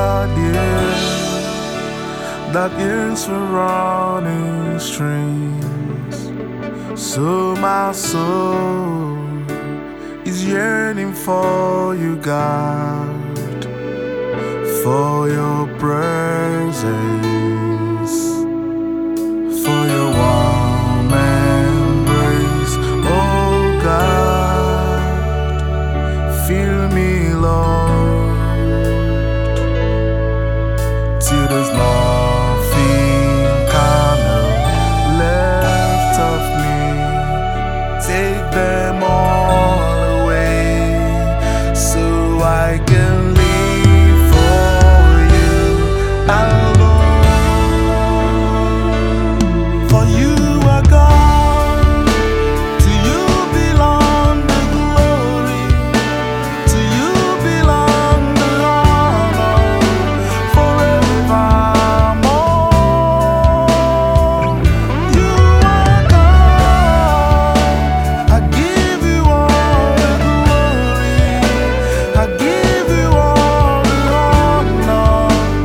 God, yeah, that yearns for running streams. So my soul is yearning for you, God, for your presence, for your warm embrace. Oh God, fill me, Lord, till there's nothing carnal left of me. Take them all away, so I can live for you alone. For you are God, to you belong the glory, to you belong the honor, forevermore. You are God, I give you all the glory, I give you all the honor,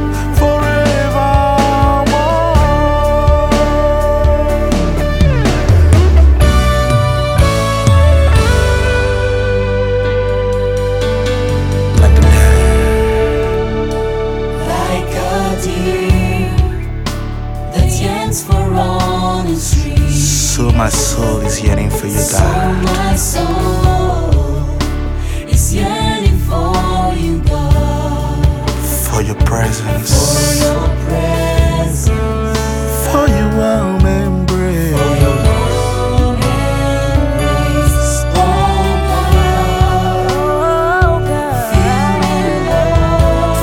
forevermore. Like a Like a deer that yearns for running streams, so my soul is yearning for you, so God. my soul is yearning for you, God, For your presence, for your presence, for your warm embrace. for your warm embrace. Oh God, fill me, Lord,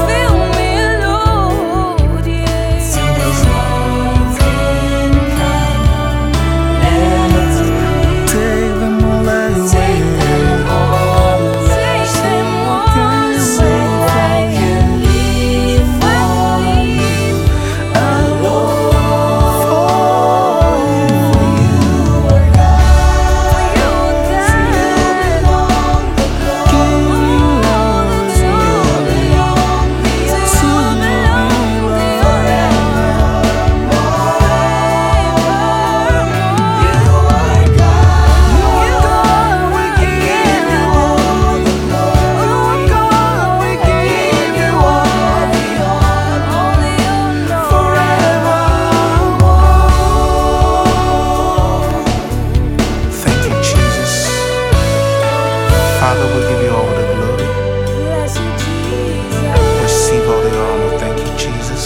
till there's nothing carnal left of me. Take them all away, Take them all away, so I can live for you alone. For you are God, to you belong the glory, to you belong the honor, forevermore. You are God, we give you all the glory, we give you all the honor, forevermore. Thank you, Jesus. Father, we give you all the glory. Receive all the honor. Thank you, Jesus.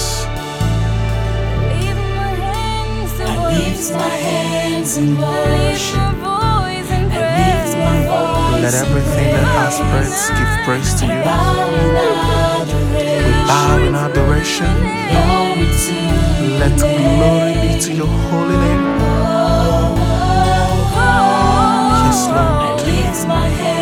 I lift my hands in worship. I lift my voice Let everything that has breath give praise to you. bow in Bow adoration. in adoration. Glory to Let your glory be name. to your holy name. Oh, Yes, I Lord. lift my hands